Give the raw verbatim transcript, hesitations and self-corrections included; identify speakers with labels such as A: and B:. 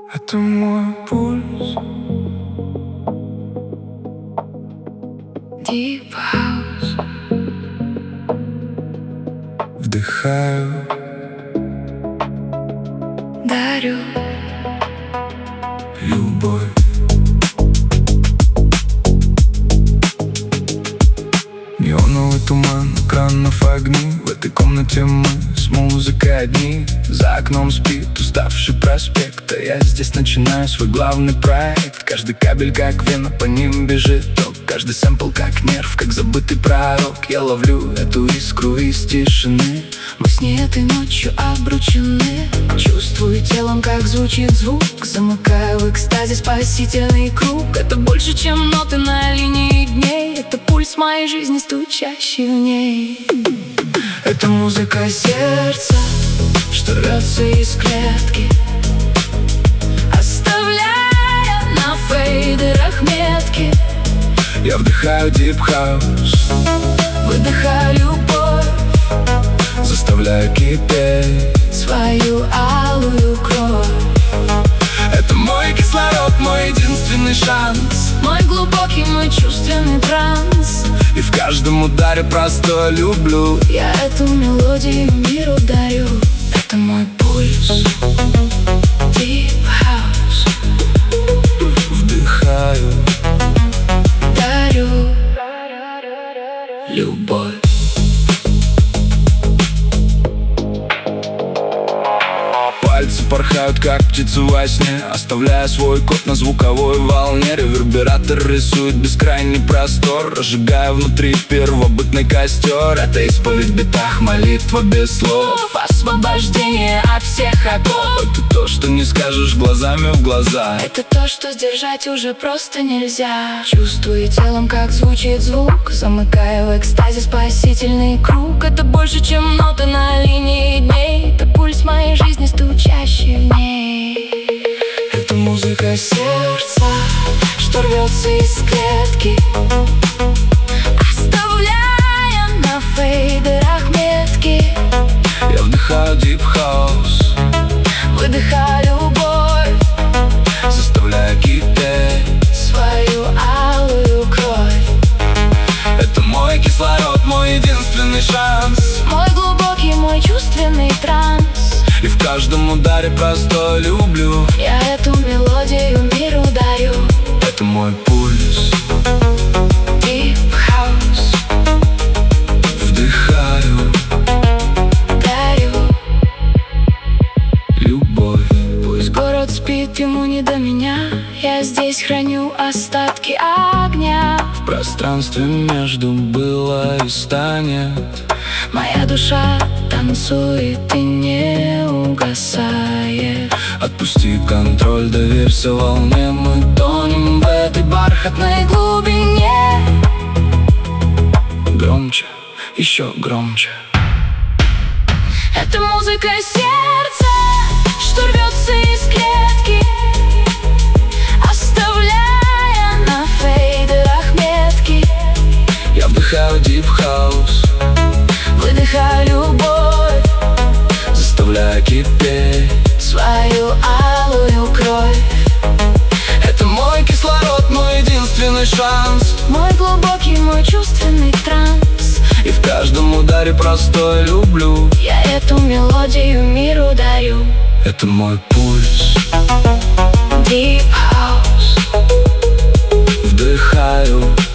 A: Это мой пульс.
B: Deep House.
A: Вдыхаю,
B: Дарю
A: любовь. Неоновый туман, экранов огни. В этой комнате мы с музыкой одни. За окном спит уставший проспект, а я здесь начинаю свой главный проект. Каждый кабель как вена, по ним бежит ток. Каждый сэмпл как нерв, как забытый пророк. Я ловлю эту искру из тишины.
B: Мы с ней этой ночью обручены. Чувствую телом, как звучит звук. Замыкаю в экстазе спасительный круг. Это больше, чем ноты на линии дней. Это пульс моей жизни, стучащий в ней.
A: Это музыка
B: Сердце, что рвется из клетки, оставляя на фейдерах метки.
A: Я вдыхаю Deep House,
B: выдыхаю любовь,
A: заставляю кипеть
B: свою алую кровь.
A: Это мой кислород, мой единственный шанс,
B: мой глубокий, мой чувственный транс.
A: И в каждом ударе просто люблю.
B: Я эту мелодию миру дарю. Это мой пульс. Deep House.
A: Вдыхаю,
B: дарю любовь.
A: Пальцы порхают, как птицы во сне, оставляя свой код на звуковой волне. Ревербератор рисует бескрайний простор, разжигая внутри первобытный костер. Это исповедь в битах, молитва без слов,
B: освобождение от всех оков.
A: Это то, что не скажешь глазами в глаза.
B: Это то, что сдержать уже просто нельзя. Чувствую телом, как звучит звук. Замыкаю в экстазе спасительный круг. Это больше, чем ноты на линии дней. Это пульс моей жизни, стучащий в ней.
A: Это музыка
B: Сердце, что рвется из клетки, оставляя на фейдерах метки.
A: Я вдыхаю Deep House,
B: выдыхаю любовь,
A: заставляя кипеть
B: свою алую кровь.
A: Это мой кислород, мой единственный шанс,
B: мой глубокий, мой чувственный транс.
A: И в каждом ударе просто люблю.
B: Я эту мелодию миру дарю.
A: Это мой пульс.
B: Deep House.
A: Вдыхаю,
B: дарю
A: любовь.
B: Пусть город спит, ему не до меня. Я здесь храню остатки огня.
A: В пространстве между было и станет.
B: Моя душа танцует и не угасает.
A: Отпусти контроль, доверься волне. Мы тонем в этой бархатной глубине. Громче, еще громче.
B: Это музыка сердца, что рвется из клетки, оставляя на фейдерах метки.
A: Я вдыхаю Deep House,
B: выдыхаю любовь,
A: заставляя кипеть
B: свою алую кровь.
A: Это мой кислород, мой единственный шанс,
B: мой глубокий, мой чувственный транс.
A: И в каждом ударе просто люблю.
B: Я эту мелодию миру дарю.
A: Это мой пульс.
B: Deep House.
A: Вдыхаю,